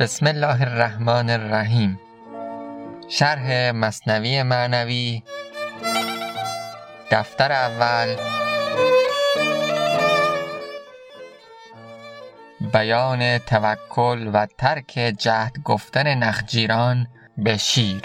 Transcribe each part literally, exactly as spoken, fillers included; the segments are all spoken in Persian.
بسم الله الرحمن الرحیم. شرح مثنوی معنوی، دفتر اول، بیان توکل و ترک جهد گفتن نخجیران به شیر.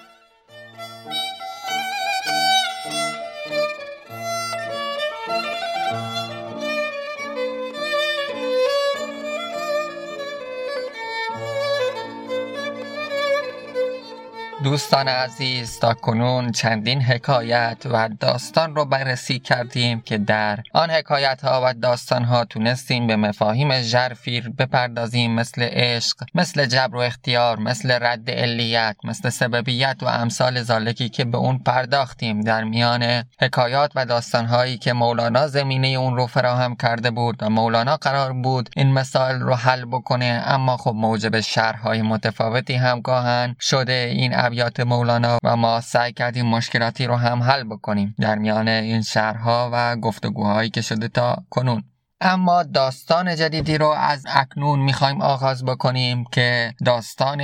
دوستان عزیز، تا کنون چندین حکایت و داستان رو بررسی کردیم که در آن حکایت ها و داستان ها تونستیم به مفاهیم ژرفیر بپردازیم، مثل عشق، مثل جبر و اختیار، مثل رد علیت، مثل سببیت و امثال ذالکی که به اون پرداختیم. در میان حکایات و داستان هایی که مولانا زمینه اون رو فراهم کرده بود و مولانا قرار بود این مسائل رو حل بکنه، اما خب موجب شرح های متفاوتی هم گاهن شده این ابیات مولانا و ما سعی کردیم مشکلاتی رو هم حل بکنیم در میان این شرح‌ها و گفتگوهایی که شده تا کنون. اما داستان جدیدی رو از اکنون میخوایم آغاز بکنیم که داستان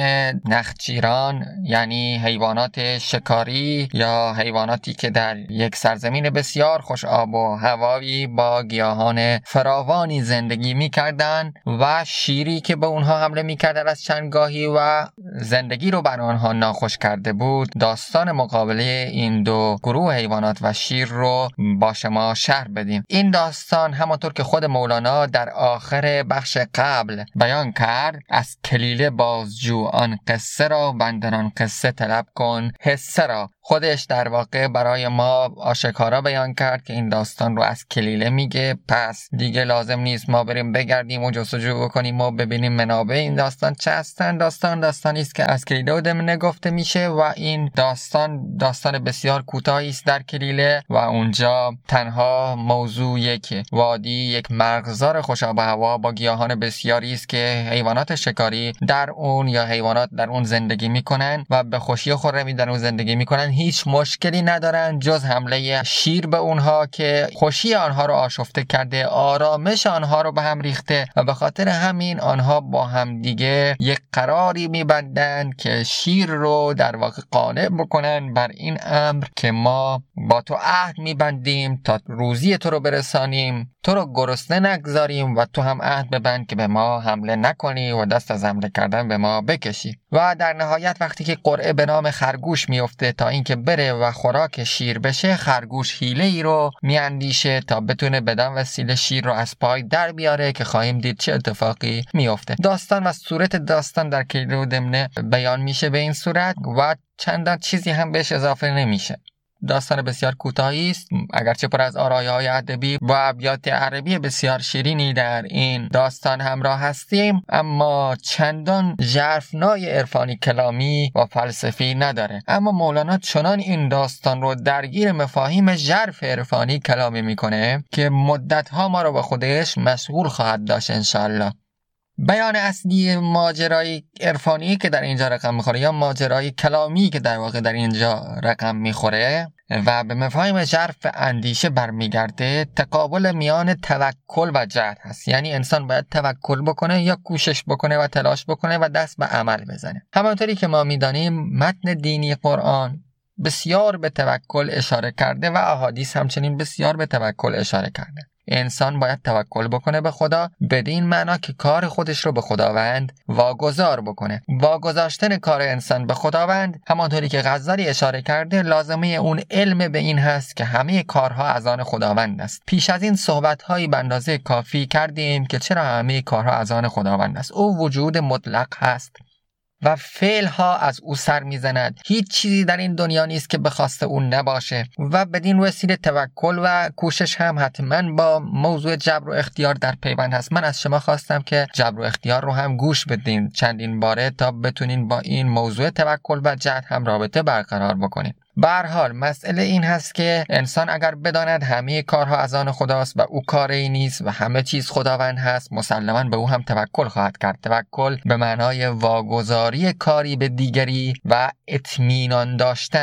نخجیران، یعنی حیوانات شکاری یا حیواناتی که در یک سرزمین بسیار خوش آب و هوایی با گیاهان فراوانی زندگی میکردن و شیری که به اونها حمله میکردن از چندگاهی و زندگی رو بر آنها ناخوش کرده بود. داستان مقابله این دو گروه حیوانات و شیر رو با شما شرح بدیم. این داستان همانطور که خود مولانا در آخر بخش قبل بیان کرد، از کلیله بازجو آن قصه را، بندران قصه طلب کن حصه را. خودش در واقع برای ما آشکارا بیان کرد که این داستان رو از کلیله میگه، پس دیگه لازم نیست ما بریم بگردیم و جستجو بکنیم و ببینیم منابع این داستان چه هستن. داستان داستانی است که از کلیله و دمنه گفته میشه و این داستان داستان بسیار کوتاهی است در کلیله و اونجا تنها موضوع یک وادی، یک مرغزار خوشاب هوا با گیاهان بسیاری است که حیوانات شکاری در اون یا حیوانات در اون زندگی میکنن و به خوشی و خرمی در اون زندگی میکنن، هیچ مشکلی ندارن جز حمله شیر به اونها که خوشی آنها رو آشفته کرده، آرامش آنها رو به هم ریخته و به خاطر همین آنها با هم دیگه یک قراری میبندن که شیر رو در واقع قانع بکنن بر این امر که ما با تو عهد میبندیم تا روزی تو رو برسانیم، تو رو گرسنه نگذاریم و تو هم عهد ببند که به ما حمله نکنی و دست از حمله کردن به ما بکشی. و در نهایت وقتی که قرعه به نام خرگوش میفته تا اینکه بره و خوراک شیر بشه، خرگوش حیله ای رو میاندیشه تا بتونه بدن وسیله شیر رو از پای در بیاره که خواهیم دید چه اتفاقی میفته. داستان و صورت داستان در کلیله و دمنه بیان میشه به این صورت و چندان چیزی هم بهش اضافه نمیشه. داستان بسیار کوتاهی است، اگرچه پر از آرایه‌های ادبی و ابیات عربی بسیار شیرینی در این داستان همراه هستیم، اما چندان ژرفنای عرفانی کلامی و فلسفی نداره. اما مولانا چنان این داستان رو درگیر مفاهیم ژرف عرفانی کلامی میکنه که مدت‌ها ما رو به خودش مشغول خواهد داشت انشالله. بیان اصلی ماجرای عرفانی که در اینجا رقم میخوره یا ماجرای کلامی که در واقع در اینجا رقم میخوره و به مفاهیم ژرف اندیشه برمیگرده، تقابل میان توکل و جهد هست. یعنی انسان باید توکل بکنه یا کوشش بکنه و تلاش بکنه و دست به عمل بزنه. همانطوری که ما میدانیم متن دینی قرآن بسیار به توکل اشاره کرده و احادیث همچنین بسیار به توکل اشاره کرده. انسان باید توکل بکنه به خدا، بدین معنا که کار خودش رو به خداوند واگذار بکنه. واگذاشتن کار انسان به خداوند، همانطوری که غزالی اشاره کرده، لازمه اون علم به این هست که همه کارها از آن خداوند است. پیش از این صحبت‌هایی به اندازه کافی کردیم که چرا همه کارها از آن خداوند است. او وجود مطلق هست و فعل ها از او سر میزند. هیچ چیزی در این دنیا نیست که به خواست اون نباشه و بدین وسیله توکل و کوشش هم حتما با موضوع جبر و اختیار در پیوند هست. من از شما خواستم که جبر و اختیار رو هم گوش بدین چندین باره تا بتونین با این موضوع توکل و جهد هم رابطه برقرار بکنین. به هر حال مسئله این هست که انسان اگر بداند همه کارها از آن خداست و او کاری نیست و همه چیز خداوند هست، مسلماً به او هم توکل خواهد کرد. توکل به معنای واگذاری کاری به دیگری و اطمینان داشتن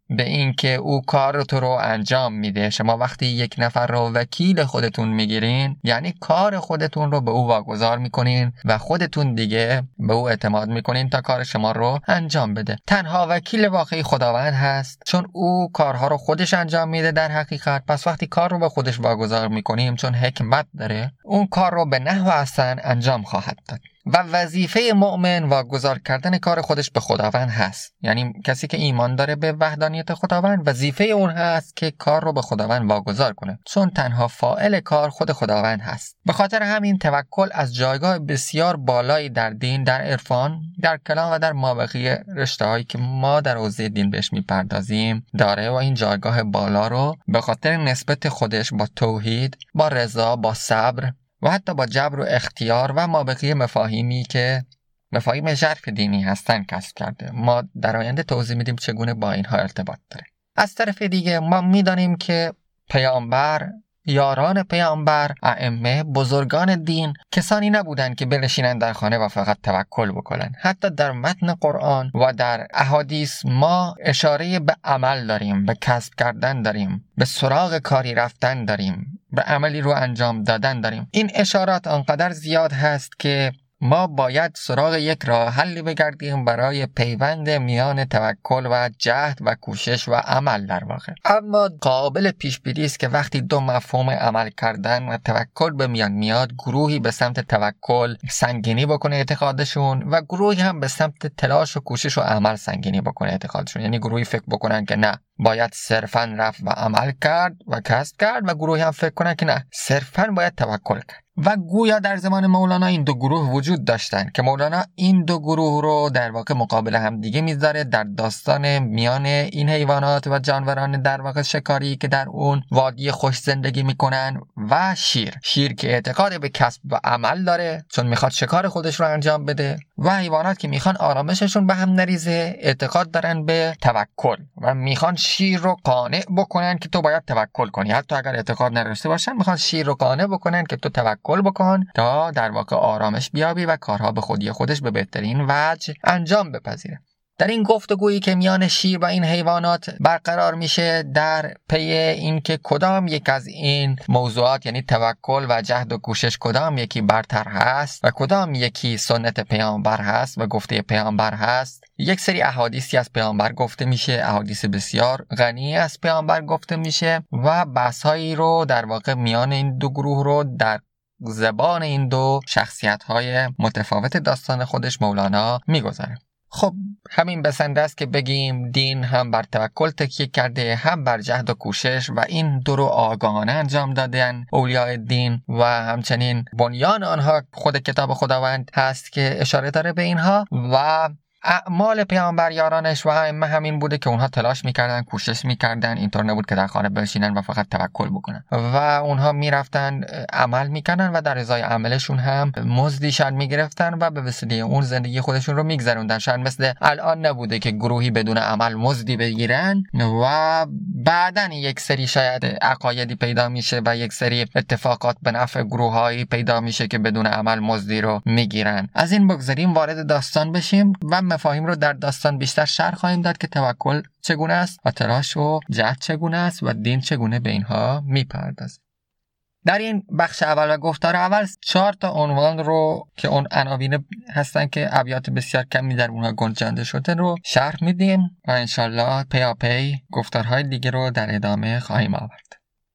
به این که او کار تو رو انجام میده. شما وقتی یک نفر رو وکیل خودتون میگیرین یعنی کار خودتون رو به او واگذار میکنین و خودتون دیگه به او اعتماد میکنین تا کار شما رو انجام بده. تنها وکیل واقعی خداوند هست، چون او کارها رو خودش انجام میده در حقیقت. پس وقتی کار رو به خودش واگذار میکنیم، چون حکمت داره، اون کار رو به نحو احسن انجام خواهد داد. و وظیفه مؤمن واگذار کردن کار خودش به خداوند هست. یعنی کسی که ایمان داره به وحدانیت خداوند، وظیفه اون هست که کار رو به خداوند واگذار کنه، چون تنها فاعل کار خود خداوند هست. به خاطر همین توکل از جایگاه بسیار بالایی در دین، در عرفان، در کلام و در مابقی رشته‌هایی که ما در حوزه دین بهش میپردازیم داره. و این جایگاه بالا رو به خاطر نسبت خودش با توحید، با رضا، با صبر و حتی با جبر و اختیار و مابقی مفاهیمی که مفاهیم ژرف دینی هستن کسب کرده. ما در آینده توضیح میدیم چگونه با اینها ارتباط داره. از طرف دیگه ما میدانیم که پیامبر، یاران پیامبر، ائمه، بزرگان دین کسانی نبودند که بنشینن در خانه و فقط توکل بکنن. حتی در متن قرآن و در احادیث ما اشاره به عمل داریم، به کسب کردن داریم، به سراغ کاری رفتن داریم، به عملی رو انجام دادن داریم. این اشارات آنقدر زیاد هست که ما باید سراغ یک راه حلی بگردیم برای پیوند میان توکل و جهد و کوشش و عمل در واقع. اما قابل پیش بینی است که وقتی دو مفهوم عمل کردن و توکل به میان میاد، گروهی به سمت توکل سنگینی بکنه اعتقادشون و گروهی هم به سمت تلاش و کوشش و عمل سنگینی بکنه اعتقادشون. یعنی گروهی فکر بکنن که نه، باید صرفاً رفت و عمل کرد و کسب کرد، و گروهی هم فکر کنن که نه، صرفاً باید توکل کرد. و گویا در زمان مولانا این دو گروه وجود داشتن که مولانا این دو گروه رو در واقع مقابل هم دیگه میذاره در داستان میان این حیوانات و جانوران در واقع شکاری که در اون وادی خوش زندگی میکنن و شیر. شیر که اعتقاد به کسب و عمل داره چون میخواد شکار خودش رو انجام بده، و حیوانات که میخوان آرامششون به هم نریزه اعتقاد دارن به توکل و میخوان شیر رو قانع بکنن که تو باید توکل کنی. حتی اگر اعتقاد نداشته باشن میخوان شیر رو قانع بکنن که تو توکل بکن تا در واقع آرامش بیابی و کارها به خودی خودش به بهترین وجه انجام بپذیره. در این گفتگویی که میان شیر و این حیوانات برقرار میشه در پی این که کدام یک از این موضوعات، یعنی توکل و جهد و کوشش، کدام یکی برتر هست و کدام یکی سنت پیامبر هست و گفته پیامبر هست، یک سری احادیثی از پیامبر گفته میشه، احادیث بسیار غنی از پیامبر گفته میشه و بحث‌هایی رو در واقع میان این دو گروه رو در زبان این دو شخصیت‌های متفاوت داستان خودش مولانا میگذاره. خب همین بسنده است که بگیم دین هم بر توکل تکیه کرده، هم بر جهد و کوشش، و این دو رو آگاهانه انجام دادن اولیاء دین، و همچنین بنیان آنها خود کتاب خداوند هست که اشاره داره به اینها. و اعمال پیامبر یارانش و ائمه همین بوده که اونها تلاش میکردن، کوشش میکردن، اینطور نبود که در خانه بنشینن و فقط توکل بکنن، و اونها میرفتن عمل میکردن و در ازای عملشون هم مزدی شاید میگرفتن و به وسیله اون زندگی خودشون رو میگذروندن. شاید مثل الان نبوده که گروهی بدون عمل مزدی بگیرن و بعدن یک سری شاید عقایدی پیدا میشه و یک سری اتفاقات به نفع گروهایی پیدا میشه که بدون عمل مزدی رو میگیرن. از این بگذریم وارد داستان بشیم و مفاهیم رو در داستان بیشتر شرح خواهیم داد که توکل چگونه است و تلاش و جهد چگونه است و دین چگونه به اینها میپردازه. در این بخش اول و گفتار اول چهار تا عنوان رو که اون عناوین هستن که ابیات بسیار کمی در اونها گنجانده شده رو شرح میدیم و انشالله پیاپی گفتارهای دیگه رو در ادامه خواهیم آورد.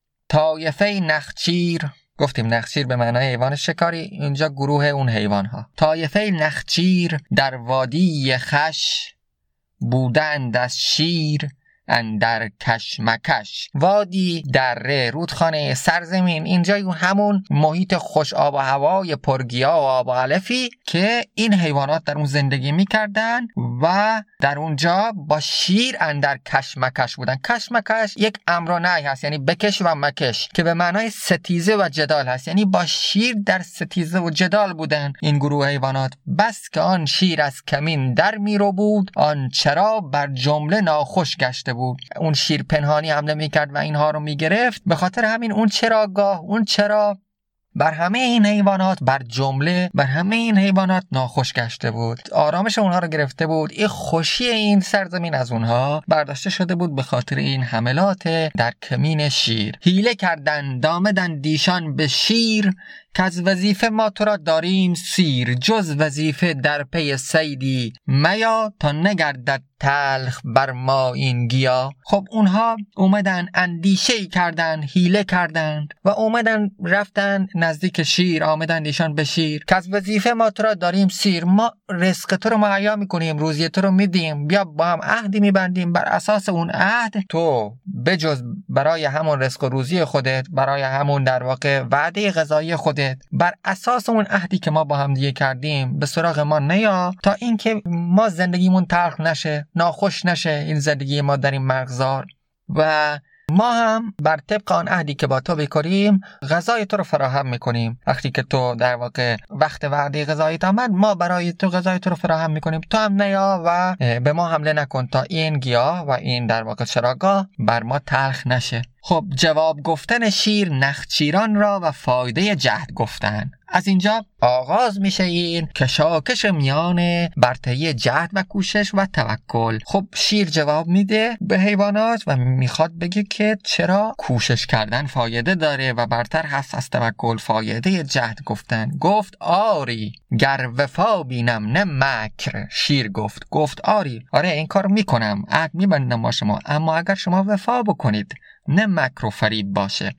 طایفه نخچیر، گفتیم نخچیر به معنای حیوان شکاری، اینجا گروه اون حیوان ها. طایفه نخچیر در وادی خش بودند از شیر اندر کشمکش. وادی، دره، رودخانه، سرزمین، اینجا همون محیط خوش آب و هوای پرگیا و آب و علفی که این حیوانات در اون زندگی میکردن و در اونجا با شیر اندر کشمکش بودن. کشمکش یک امر و نهی هست، یعنی بکش و مکش، که به معنای ستیزه و جدال هست، یعنی با شیر در ستیزه و جدال بودن این گروه حیوانات. بس که آن شیر از کمین در میرو بود، آن چرا بر جمله ناخوش گشته بود. اون شیر پنهانی حمله میکرد و اینها رو میگرفت. به خاطر همین اون چراگاه، اون چرا بر همه این حیوانات، بر جمله بر همه این حیوانات ناخوش گشته بود. آرامش اونها رو گرفته بود. این خوشی این سرزمین از اونها برداشته شده بود به خاطر این حملات در کمین شیر. حیله کردند آمدند دیشان به شیر، که از وظیفه ما تو را داریم سیر. جز وظیفه در پی صیدی میا، تا نگردد تلخ بر ما این گیا. خب اونها اومدن اندیشه کردن، حیله کردند و اومدن رفتن نزدیک شیر، آمدن دیشان به شیر که از وظیفه ما تو را داریم سیر. ما رزق تو رو مهیا میکنیم، روزی تو رو میدیم، بیا با هم عهدی میبندیم. بر اساس اون عهد تو بجز برای همون رزق و روزی خودت، برای همون در واقع وعده غذایی خودت، بر اساس اون عهدی که ما با هم دیگه کردیم به سراغ ما نیا، تا اینکه ما زندگیمون تلخ نشه، ناخوش نشه این زندگی ما در این مرغزار. و ما هم بر طبق آن عهدی که با تو بکنیم غذای تو رو فراهم میکنیم. وقتی که تو در واقع وقت وعده غذایت آمد، ما برای تو غذای تو رو فراهم میکنیم. تو هم نیا و به ما حمله نکن تا این گیاه و این در واقع چراگاه بر ما تلخ نشه. خب جواب گفتن شیر نخچیران را و فایده جهد گفتن. از اینجا آغاز میشه این کشاکش میان برتری جهد و کوشش و توکل. خب شیر جواب میده به حیوانات و میخواد بگه که چرا کوشش کردن فایده داره و برتر هست از توکل. فایده جهد گفتن. گفت آری گر وفا بینم نه مکر. شیر گفت گفت آری، آره این کار میکنم، عهد میبندم با شما، اما اگر شما وفا بکنید، نه مکر و فریب باشه.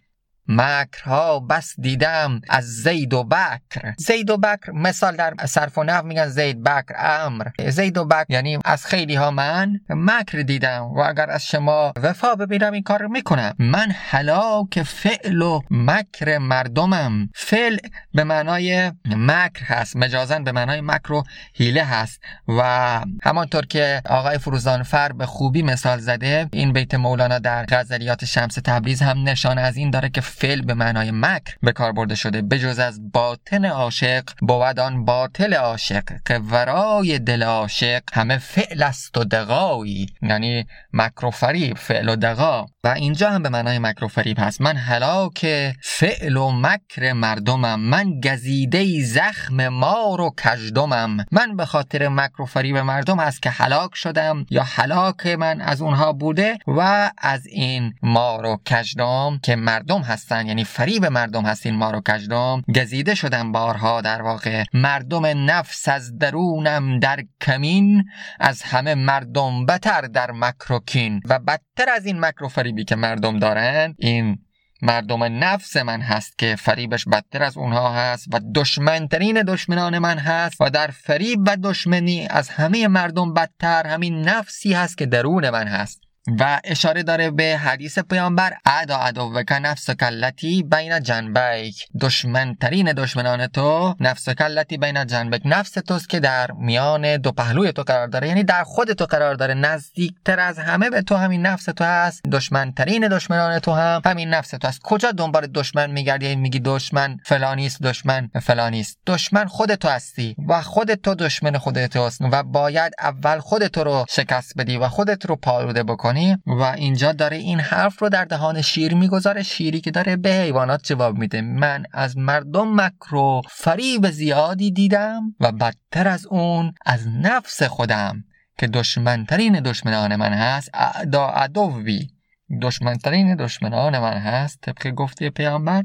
مکرها بس دیدم از زید و بکر. زید و بکر مثال در صرف و نحو میگن زید بکر امر. زید و بکر یعنی از خیلی ها من مکر دیدم و اگر از شما وفا ببینم این کار میکنم. من هلاک فعل و مکر مردمم. فعل به معنای مکر هست، مجازن به معنای مکر و حیله هست و همانطور که آقای فروزانفر به خوبی مثال زده، این بیت مولانا در غزلیات شمس تبریز هم نشان از این داره که فعل به معنای مکر به کار برده شده. بجز از باطن عاشق بود آن باطل عاشق، که ورای دل عاشق همه فعل است و دغایی. یعنی مکر و فریب، فعل و دغا. و اینجا هم به معنای مکر و فریب هست. من هلاک فعل و مکر مردمم، من گزیده زخم مار و کژدمم. من به خاطر مکر و فریب مردم هست که هلاک شدم، یا هلاک من از اونها بوده و از این مار و کژدم که مردم هست، یعنی فریب مردم هست، این مار و کژدم گزیده شدن بارها. در واقع مردم نفس از درونم در کمین، از همه مردم بتر در مکر و کین. و بدتر از این مکر و فریبی که مردم دارن، این مردم نفس من هست که فریبش بدتر از اونها هست و دشمنترین دشمنان من هست و در فریب و دشمنی از همه مردم بدتر همین نفسی هست که درون من هست. و اشاره داره به حدیث پیامبر اعدا عدوک نفسک التی بین جنبیک. دشمنترین دشمنان تو نفسک التی بین جنبیک، نفس توست که در میان دو پهلوی تو قرار داره، یعنی در خود تو قرار داره. نزدیکتر از همه به تو همین نفس تو هست. دشمنترین دشمنان تو هم همین نفس تو هست. کجا دنبال دشمن میگردی؟ میگی دشمن فلانیست، دشمن فلانیست. دشمن خودت تو هستی و خودت تو دشمن خودت هست و باید اول خودت رو شکست بدی و خودت رو پالوده بکنی. و اینجا داره این حرف رو در دهان شیر میگذاره. شیری که داره به حیوانات جواب میده. من از مردم مکر و فریب زیادی دیدم و بدتر از اون از نفس خودم که دشمنترین دشمنان من هست. اعدا عدوی، دشمنترین دشمنان من هست. طبق گفته پیامبر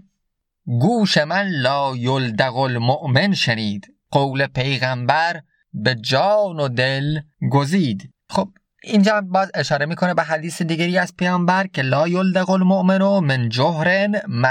گوش من لا یلدغ المؤمن شنید، قول پیغمبر به جان و دل گزید. خب اینجا باز اشاره میکنه به حدیث دیگری از پیامبر که لا یلدغ المؤمن من جهر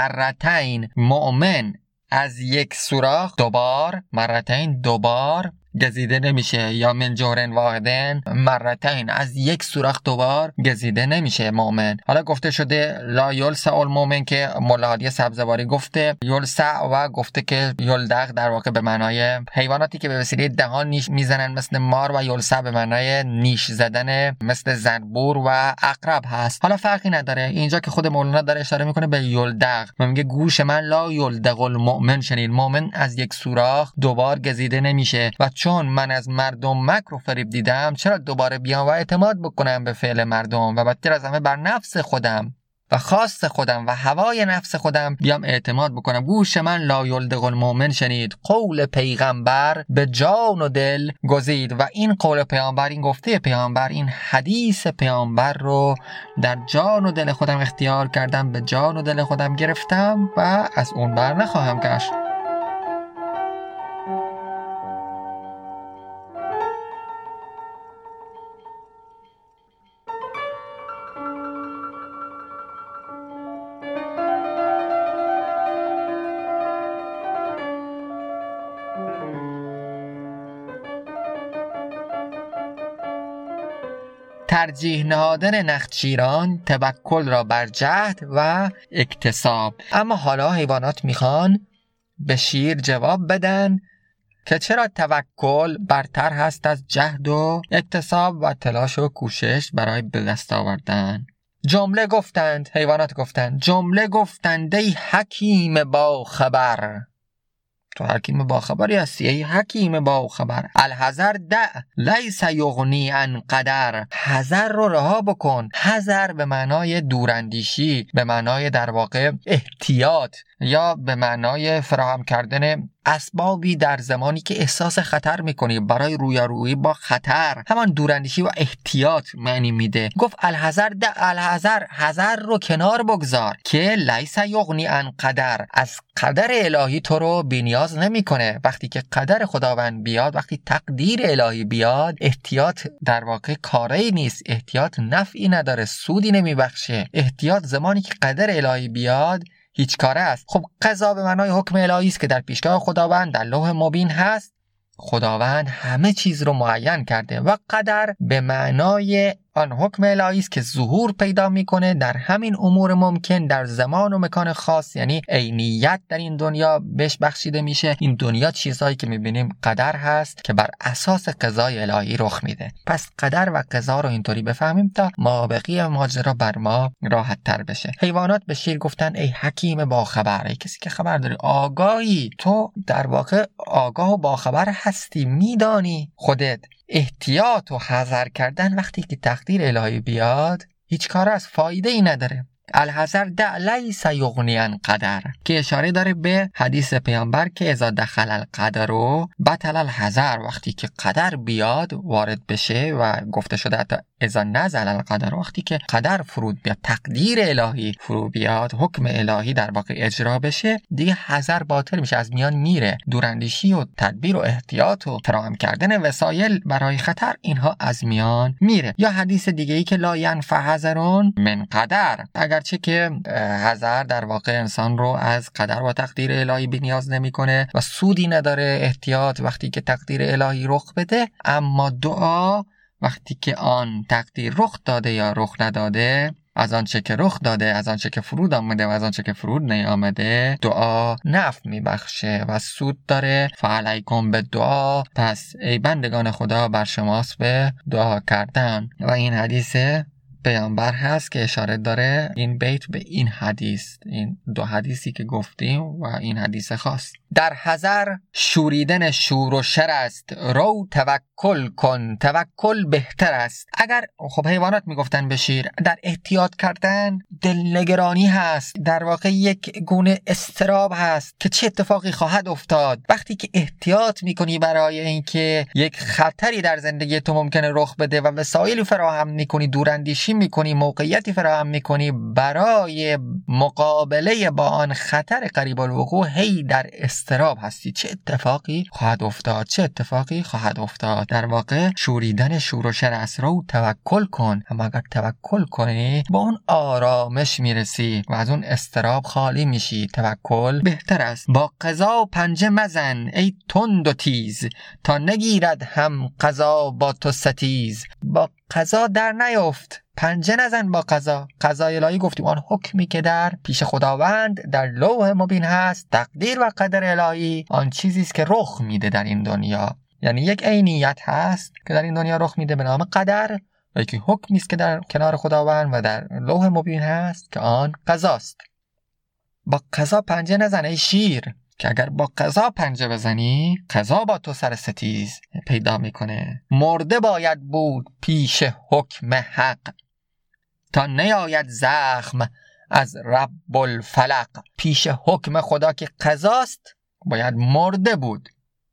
مرتین. مؤمن از یک سوراخ دوبار، مرتین دوبار گزیده نمیشه، یا من جهرن واحدن مرتین، از یک سوراخ دوبار گزیده نمیشه مؤمن. حالا گفته شده لا یلسع المؤمن که مولا هادی سبزواری گفته یلسع و گفته که یلدغ در واقع به معنای حیواناتی که به وسیله دهان نیش میزنن مثل مار، و یلسع به معنای نیش زدن مثل زنبور و عقرب هست. حالا فرقی نداره. اینجا که خود مولانا داره اشاره میکنه به یلدغ، میگه گوش من لا یلدغ المؤمن شنید. مؤمن از یک سوراخ دوبار گزیده نمیشه و چون من از مردم مکر و فریب دیدم، چرا دوباره بیام و اعتماد بکنم به فعل مردم و بدتر از همه بر نفس خودم. و خواست خودم و هوای نفس خودم بیام اعتماد بکنم. گوش من لا یلدغ المؤمن شنید، قول پیغمبر به جان و دل گزید. و این قول پیامبر، این گفته پیامبر، این حدیث پیامبر رو در جان و دل خودم اختیار کردم، به جان و دل خودم گرفتم و از اون بر نخواهم گشت. ترجیح نهادن نخچیران توکل را بر جهد و اکتساب. اما حالا حیوانات میخوان به شیر جواب بدن که چرا توکل برتر هست از جهد و اکتساب و تلاش و کوشش برای به دست آوردن. جمله گفتند، حیوانات گفتند، جمله گفتند ای حکیم با خبر. تو حکیم با خبری هستی ای حکیم با خبر. الحذر دع لیس یغنی عن قدر. حذر رو رها بکن. حذر به معنای دوراندیشی، به معنای در واقع احتیاط، یا به معنای فراهم کردن اسبابی در زمانی که احساس خطر میکنی، برای رویارویی با خطر. همان دوراندیشی و احتیاط معنی میده. گفت الحذر دع، الحذر، حذر رو کنار بگذار که لیس یغنی عن قدر. از قدر الهی تو رو بی‌نیاز نمیکنه. وقتی که قدر خداوند بیاد، وقتی تقدیر الهی بیاد، احتیاط در واقع کاری نیست، احتیاط نفعی نداره، سودی نمیبخشه. احتیاط زمانی که قدر الهی بیاد هیچ کاره است. خب قضا به معنای حکم الهی است که در پیشگاه خداوند در لوح مبین هست. خداوند همه چیز رو معین کرده. و قدر به معنای آن حکم الهی است که ظهور پیدا میکنه در همین امور ممکن، در زمان و مکان خاص، یعنی عینیت در این دنیا بهش بخشیده میشه. این دنیا چیزهایی که میبینیم قدر هست که بر اساس قضای الهی رخ میده. پس قدر و قضا رو اینطوری بفهمیم تا مابقی ماجرا بر ما راحت تر بشه. حیوانات به شیر گفتن ای حکیم با خبر، ای کسی که خبر داری، آگاهی، تو در واقع آگاه و با خبر هستی، میدانی خودت. احتیاط و حذر کردن وقتی که تقدیر الهی بیاد هیچ کار از فایده ای نداره. الحذر دع لیس یغنی عن قدر، که اشاره داره به حدیث پیامبر که اذا دخل القدر بطل الحذر. وقتی که قدر بیاد وارد بشه، و گفته شده حتی اذا نزل القدر، وقتی که قدر فرود بیاد، تقدیر الهی فرود بیاد، حکم الهی در واقع اجرا بشه، دیگه حذر باطل میشه، از میان میره. دوراندیشی و تدبیر و احتیاط و فراهم کردن وسایل برای خطر، اینها از میان میره. یا حدیث دیگه ای که لا ینفع حذرون من قدر، اگرچه که حذر در واقع انسان رو از قدر و تقدیر الهی بی‌نیاز نمیکنه و سودی نداره احتیاط وقتی که تقدیر الهی رخ بده، اما دعا وقتی که آن تقدیر رخ داده یا رخ نداده، از آنچه که رخ داده، از آنچه که فرود آمده و از آنچه که فرود نیامده، دعا نفع میبخشه و سود داره. فعلیکم به دعا، پس ای بندگان خدا بر شماست به دعا کردن. و این حدیث پیامبر هست که اشاره داره این بیت به این حدیث، این دو حدیثی که گفتیم و این حدیث خاص. در حذر شوریدن شور و شر است، رو توکل کن، توکل بهتر است. اگر خب حیوانات میگفتن به شیر، در احتیاط کردن دلنگرانی هست، در واقع یک گونه استراب هست که چه اتفاقی خواهد افتاد. وقتی که احتیاط میکنی برای اینکه یک خطری در زندگی تو ممکنه رخ بده و وسایلی فراهم میکنی، دوراندیشی میکنی، موقعیتی فراهم میکنی برای مقابله با آن خطر قریب الوقوع، هی در استراب هستی. چه اتفاقی خواهد افتاد، چه اتفاقی خواهد افتاد. در واقع شوریدن شور و شر است. رو توکل کن، اما اگر توکل کنی با اون آرامش میرسی و از اون استراب خالی میشی. توکل بهتر است. با قضا پنجه مزن ای تند و تیز، تا نگیرد هم قضا با تو ستیز. با قضا در نیفت، پنجه نزن با قضا. قضای الهی گفتیم آن حکمی که در پیش خداوند در لوح مبین هست، تقدیر و قدر الهی، آن چیزی است که رخ میده در این دنیا. یعنی یک عینیت هست که در این دنیا رخ میده به نام قدر، و یکی حکمی است که در کنار خداوند و در لوح مبین هست که آن قضاست. با قضا پنجه نزن ای شیر، که اگر با قضا پنجه بزنی، قضا با تو سر ستیز پیدا میکنه. مرده باید بود پیش حکم حق، تا نیاید زخم از رب الفلق، پیش حکم خدا که قضاست باید مرده بود.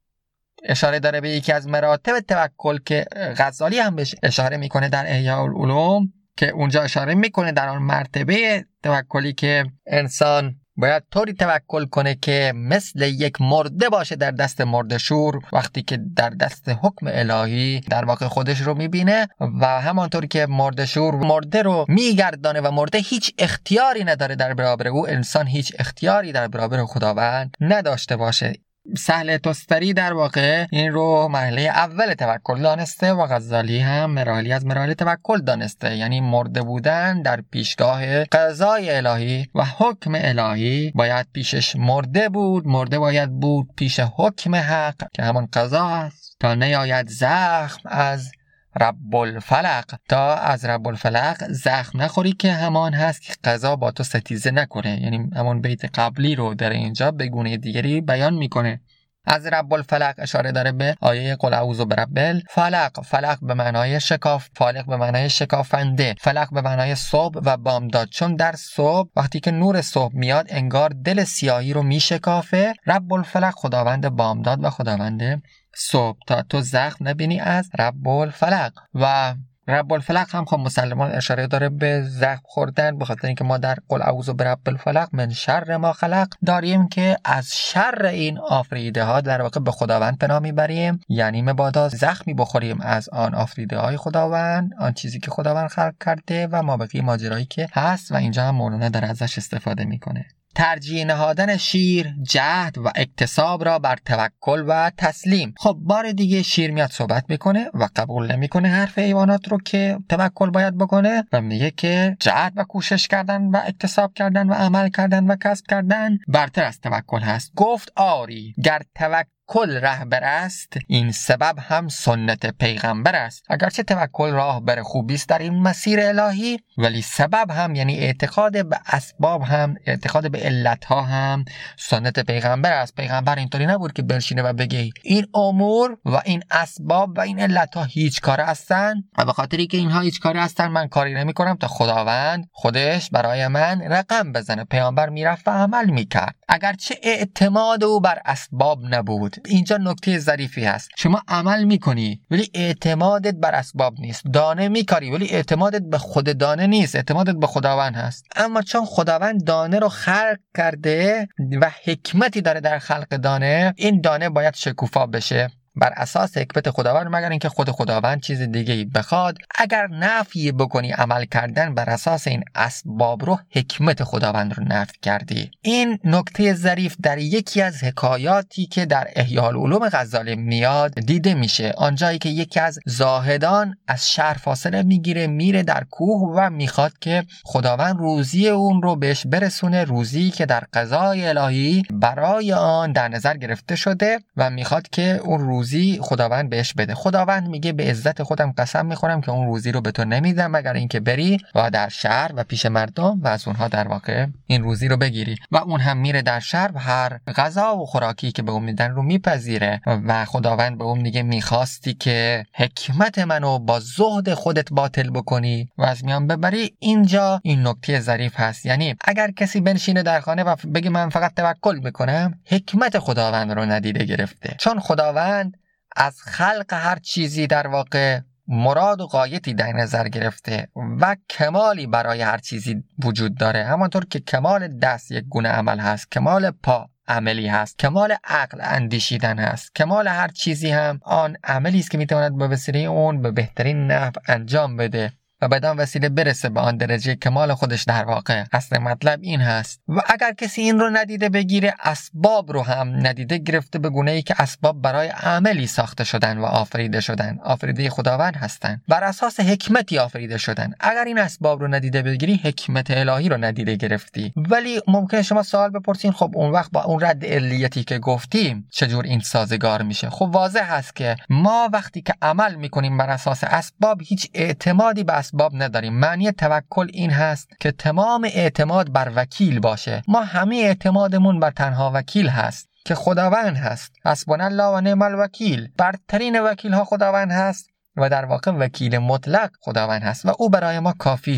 اشاره داره به یکی از مراتب توکل که غزالی هم بهش اشاره میکنه در احیاء العلوم، که اونجا اشاره میکنه در آن مرتبه توکلی که انسان باید طوری توکل کنه که مثل یک مرده باشه در دست مرده‌شور، وقتی که در دست حکم الهی در واقع خودش رو میبینه و همانطوری که مرده‌شور مرده رو میگردانه و مرده هیچ اختیاری نداره در برابر او، انسان هیچ اختیاری در برابر خداوند نداشته باشه. سهل تستری در واقع این رو مرحله اول توکل دانسته و غزالی هم مراحلی از مراحل توکل دانسته، یعنی مرده بودن در پیشگاه قضای الهی و حکم الهی. باید پیشش مرده بود، مرده باید بود پیش حکم حق که همون قضا است، تا نیاید زخم از رب الفلق، تا از رب الفلق زخم نخوری که همان هست که قضا با تو ستیزه نکنه. یعنی همون بیت قبلی رو در اینجا به گونه دیگری بیان میکنه. از رب الفلق اشاره داره به آیه قل اعوذ برب الفلق. فلق به معنای شکاف، فالق به معنای شکافنده، فلق به معنای صبح و بامداد، چون در صبح وقتی که نور صبح میاد انگار دل سیاهی رو میشکافه. رب الفلق خداوند بامداد و خداوند صبح، تا تو زخم نبینی از رب الفلق. و رب الفلق هم خب مسلمان اشاره داره به زخم خوردن، به خاطر اینکه ما در قل اعوذ برب الفلق من شر ما خلق داریم که از شر این آفریده ها در واقع به خداوند پناه میبریم، یعنی مبادا زخمی بخوریم از آن آفریده های خداوند، آن چیزی که خداوند خلق کرده و ما بقیه ماجرایی که هست. و اینجا هم مولانا داره ازش استفاده میکنه. ترجیح نهادن شیر، جهد و اکتساب را بر توکل و تسلیم. خب بار دیگه شیر میاد صحبت میکنه و قبول نمیکنه حرف حیوانات رو که توکل باید بکنه و میگه که جهد و کوشش کردن و اکتساب کردن و عمل کردن و کسب کردن برتر از توکل هست. گفت آری گر توکل کل رهبر است، این سبب هم سنت پیغمبر است. اگرچه توکل راهبر خوبی است در این مسیر الهی، ولی سبب هم یعنی اعتقاد به اسباب هم، اعتقاد به علت ها هم سنت پیغمبر است. پیغمبر اینطوری نبود که بنشینه و بگه این امور و این اسباب و این علت ها هیچ کاره هستن و به خاطری که اینها هیچ کاره هستن من کاری نمی کنم تا خداوند خودش برای من رقم بزنه. پیغمبر میرفت و عمل میکرد اگرچه اعتماد او بر اسباب نبود. اینجا نکته ظریفی هست، شما عمل میکنی ولی اعتمادت بر اسباب نیست، دانه میکاری ولی اعتمادت به خود دانه نیست، اعتمادت به خداوند هست. اما چون خداوند دانه رو خلق کرده و حکمتی داره در خلق دانه، این دانه باید شکوفا بشه بر اساس حکمت خداوند، مگر اینکه خود خداوند چیز دیگه ای بخواد. اگر نفی بکنی عمل کردن بر اساس این اسباب رو، حکمت خداوند رو نفی کردی. این نکته ظریف در یکی از حکایاتی که در احیاء العلوم غزالی میاد دیده میشه. آنجایی که یکی از زاهدان از شهر فاصله میگیره، میره در کوه و میخواد که خداوند روزی اون رو بهش برسونه، روزی که در قضای الهی برای آن در نظر گرفته شده و میخواد که اون روزی خداوند بهش بده. خداوند میگه به عزت خودم قسم میخورم که اون روزی رو به تو نمیدم مگر اینکه بری و در شهر و پیش مردم و از اونها در واقع این روزی رو بگیری. و اون هم میره در شهر و هر غذا و خوراکی که به اون میدن رو میپذیره و خداوند به اون میگه میخواستی که حکمت منو با زهد خودت باطل بکنی و از میان ببری. اینجا این نکته ظریف هست، یعنی اگر کسی بنشینه در خانه و بگه من فقط توکل میکنم، حکمت خداوند رو ندیده گرفته. چون خداوند از خلق هر چیزی در واقع مراد و غایتی در نظر گرفته و کمالی برای هر چیزی وجود داره. همانطور که کمال دست یک گونه عمل هست، کمال پا عملی هست، کمال عقل اندیشیدن هست، کمال هر چیزی هم آن عملی است که میتواند به وسیله اون به بهترین نحو انجام بده و بدان وسیله برسه به آن درجه کمال خودش. در واقع اصل مطلب این هست. و اگر کسی این رو ندیده بگیره، اسباب رو هم ندیده گرفته به گونه‌ای که اسباب برای عملی ساخته شدن و آفریده شدن، آفریده خداوند هستن، بر اساس حکمتی آفریده شدن. اگر این اسباب رو ندیده بگیری، حکمت الهی رو ندیده گرفتی. ولی ممکنه شما سوال بپرسین خب اون وقت با اون رد علیتی که گفتیم چجور این سازگار میشه؟ خب واضح هست که ما وقتی که عمل میکنیم بر اساس اسباب، هیچ اعتمادی به اسباب نداریم. معنی توکل این هست که تمام اعتماد بر وکیل باشه. ما همه اعتمادمون بر تنها وکیل هست که خداوند هست. حسبنا الله و نعم الوکیل. برترین وکیل ها خداوند هست و در واقع وکیل مطلق خداوند هست و او برای ما کافی است.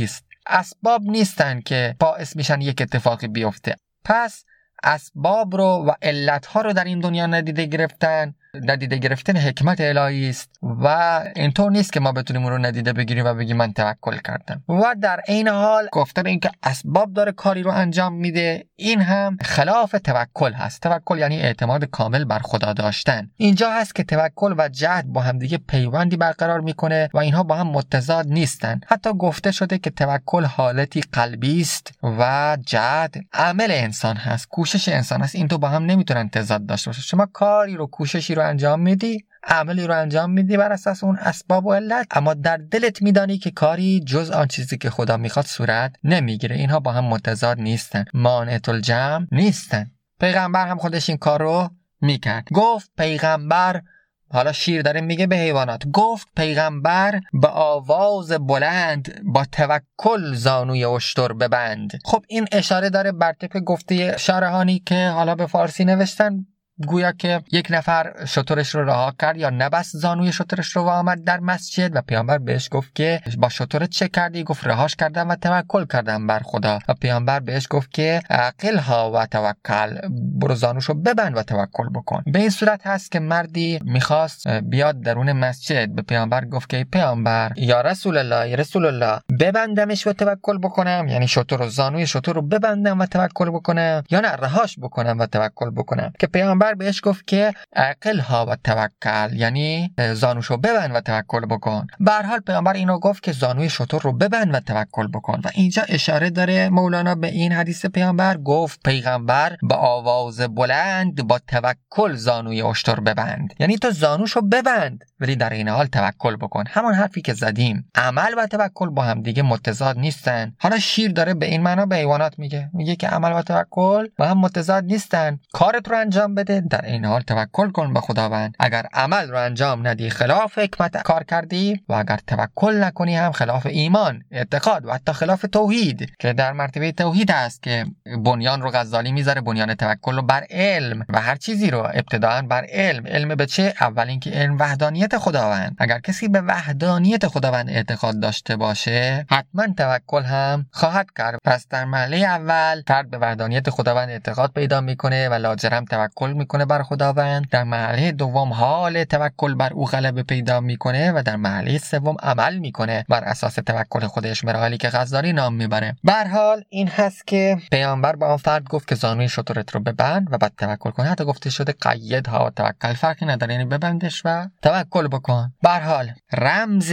اسباب نیستن که باعث میشن یک اتفاقی بیفته. پس اسباب رو و علتها رو در این دنیا ندیده گرفتن. ندیده گرفتن حکمت الهی است و اینطور نیست که ما بتونیم اون رو ندیده بگیریم و بگیم من توکل کردم. و در عین حال گفتن اینکه اسباب داره کاری رو انجام میده، این هم خلاف توکل هست. توکل یعنی اعتماد کامل بر خدا داشتن. اینجا هست که توکل و جهد با هم دیگه پیوندی برقرار میکنه و اینها با هم متضاد نیستن. حتی گفته شده که توکل حالتی قلبی است و جهد عمل انسان هست، کوشش انسان هست. این دو با هم نمیتونن تضاد داشته باشه. شما کاری رو، کوششی رو انجام میدی، عملی رو انجام میدی بر اساس اون اسباب و علت، اما در دلت میدانی که کاری جز آن چیزی که خدا میخواد صورت نمیگیره. اینها با هم متضاد نیستن، مانعت الجمع نیستن. پیغمبر هم خودش این کار رو میکرد. گفت پیغمبر، حالا شیر داره میگه به حیوانات، گفت پیغمبر به آواز بلند با توکل زانوی اشتر ببند. خب این اشاره داره بر طبق گفته شارحانی که حالا به فارسی نوشتن، گویا که یک نفر شترش رو رها کرد یا نبست زانوی شترش رو و آمد در مسجد و پیامبر بهش گفت که با شترت چه کردی؟ گفت رهاش کردم و توکل کردم بر خدا. و پیامبر بهش گفت که عقلها و توکل، برو زانوشو ببند و توکل بکن. به این صورت هست که مردی میخواست بیاد درون مسجد، به پیامبر گفت که پیامبر یا رسول الله، یا رسول الله، ببندمش و توکل بکنم، یعنی شتر رو، زانوی شتر رو ببندم و توکل بکنم، یا نه رهاش بکنم و توکل بکنم؟ که پیامبر بهش گفت که عقلها و توکل، یعنی زانوشو ببند و توکل بکن. به هر حال پیامبر اینو گفت که زانوی شتر رو ببند و توکل بکن. و اینجا اشاره داره مولانا به این حدیث پیامبر، گفت پیغمبر به آواز بلند با توکل زانوی اشتر ببند، یعنی تو زانوشو ببند ولی در این حال توکل بکن. همون حرفی که زدیم، عمل و توکل با هم دیگه متضاد نیستن. حالا شیر داره به این معنا به حیوانات میگه، میگه که عمل و توکل با هم متضاد نیستن. کارت رو انجام بده، در این حال توکل کن به خداوند. اگر عمل رو انجام ندی خلاف حکمت کار کردی، و اگر توکل نکنی هم خلاف ایمان، اعتقاد و حتی خلاف توحید، که در مرتبه توحید هست که بنیان رو غزالی میذاره، بنیان توکل رو بر علم و هر چیزی رو ابتداء بر علم. علم به چه؟ اول اینکه علم وحدانیت خداوند. اگر کسی به وحدانیت خداوند اعتقاد داشته باشه حتما توکل هم خواهد کرد. پس در مرحله اول فرد به وحدانیت خداوند اعتقاد پیدا میکنه و لاجرم توکل میکنه بر خداوند. در مرحله دوم حال توکل بر او غلبه پیدا میکنه و در مرحله سوم عمل میکنه بر اساس توکل خودش، مراحلی که غزالی نام میبره. به هر حال این هست که پیامبر با آن فرد گفت که زانوی شترت رو ببند و بعد توکل کن. حتی گفته شده قیدها و توکل، فرقی نداره، یعنی ببندش و توکل بکن. به هر حال رمز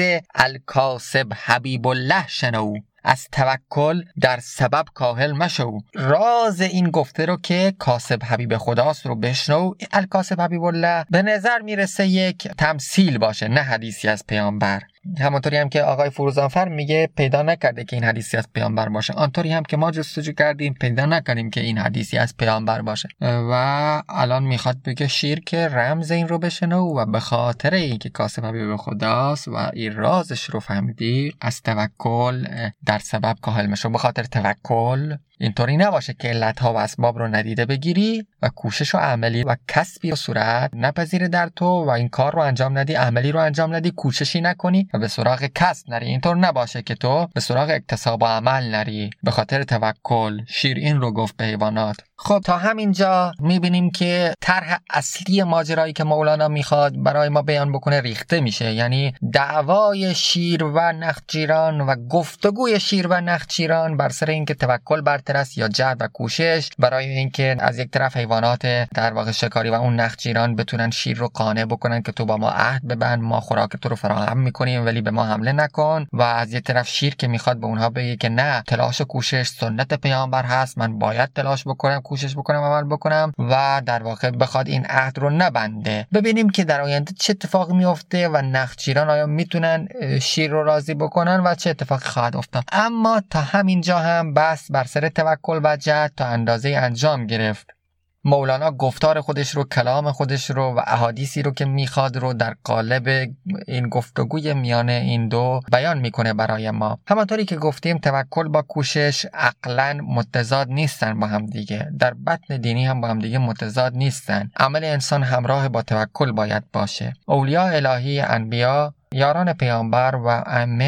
الکاسب حبیب الله شنو، از توکل در سبب کاهل مشو. راز این گفته رو که کاسب حبیب خداست رو بشنو. الکاسب حبیب الله به نظر میرسه یک تمثیل باشه، نه حدیثی از پیامبر. همونطوری هم که آقای فروزانفر میگه پیدا نکرده که این حدیثی از پیامبر باشه، آنطوری هم که ما جستجو کردیم پیدا نکردیم که این حدیثی از پیامبر باشه. و الان میخواد بگه شیر که رمز این رو بشنو و به خاطر این که کاسب حبیب خداست و این رازش رو فهمیدی، از توکل در سبب کاهل مشو. به خاطر توکل اینطوری نباشه که علتها و اسباب رو ندیده بگیری و کوشش و عملی و کسبی و صورت نپذیره در تو و این کار رو انجام ندی، عملی رو انجام ندی، کوششی نکنی و به سراغ کسب نری. اینطور نباشه که تو به سراغ اکتساب و عمل نری به خاطر توکل. شیر این رو گفت به حیوانات. خب تا همینجا میبینیم که طرح اصلی ماجرایی که مولانا میخواد برای ما بیان بکنه ریخته میشه. یعنی دعوای شیر و نخجیران و گفتگوی شیر و نخجیران بر سر اینکه توکل برتر است یا جهد و کوشش، برای اینکه از یک طرف حیوانات در واقع شکاری و اون نخجیران بتونن شیر رو قانع بکنن که تو با ما عهد ببند، ما خوراک تو رو فراهم میکنیم ولی به ما حمله نکن. و از یک طرف شیر که میخواد به اونها بگه که نه، تلاش و کوشش سنت پیامبر هست، من باید تلاش بکنم، کوشش بکنم، عمل بکنم، و در واقع بخواد این عهد رو نبنده. ببینیم که در آینده چه اتفاقی میفته و نخجیران آیا میتونن شیر رو راضی بکنن و چه اتفاقی خواهد افتاد. اما تا همینجا هم بس بر سر توکل و جهد تا اندازه انجام گرفت. مولانا گفتار خودش رو، کلام خودش رو و احادیثی رو که میخواد رو در قالب این گفتگوی میانه این دو بیان میکنه برای ما. همانطوری که گفتیم توکل با کوشش عقلاً متضاد نیستن با هم دیگه، در بطن دینی هم با هم دیگه متضاد نیستن. عمل انسان همراه با توکل باید باشه. اولیاء الهی، انبیا، یاران پیامبر و ائمه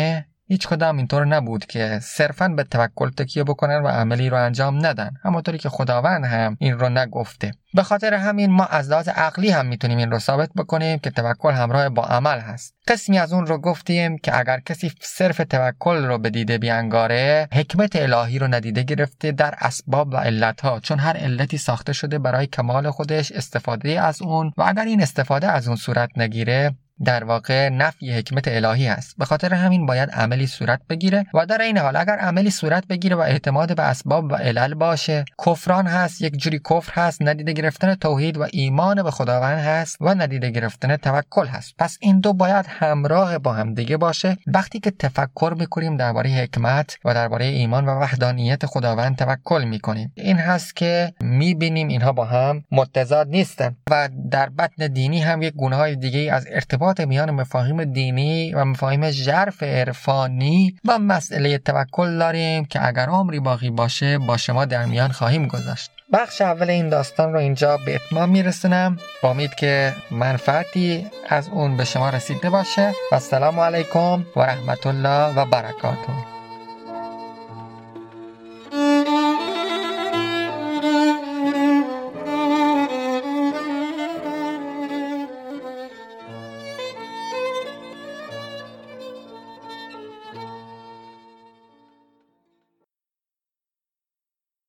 هیچ کدام اینطور نبود که صرفاً به توکل تکیه بکنن و عملی رو انجام ندن، همونطوری که خداوند هم این رو نگفته. به خاطر همین ما از لحاظ عقلی هم میتونیم این رو ثابت بکنیم که توکل همراه با عمل هست. قسمی از اون رو گفتیم که اگر کسی صرف توکل رو به دیده بیانگاره، حکمت الهی رو ندیده گرفته در اسباب و علتها، چون هر علتی ساخته شده برای کمال خودش استفاده از اون و اگر این استفاده از اون صورت نگیره در واقع نفی حکمت الهی هست. به خاطر همین باید عملی صورت بگیره و در این حال اگر عملی صورت بگیره و اعتماد به اسباب و علل باشه، کفران هست، یک جوری کفر هست، ندیده گرفتن توحید و ایمان به خداوند هست و ندیده گرفتن توکل هست. پس این دو باید همراه با هم دیگه باشه. وقتی که تفکر میکنیم درباره حکمت و درباره ایمان و وحدانیت خداوند توکل میکنیم، این هست که میبینیم اینها با هم متضاد نیستن. و در بطن دینی هم یک گونه‌های دیگه از ارتباط میان مفاهیم دینی و مفاهیم ژرف عرفانی و مسئله توکل داریم که اگر عمری باقی باشه با شما در میان خواهیم گذاشت. بخش اول این داستان رو اینجا به اتمام میرسونم، با امید که منفعتی از اون به شما رسیده باشه و السلام علیکم و رحمت الله و برکاته.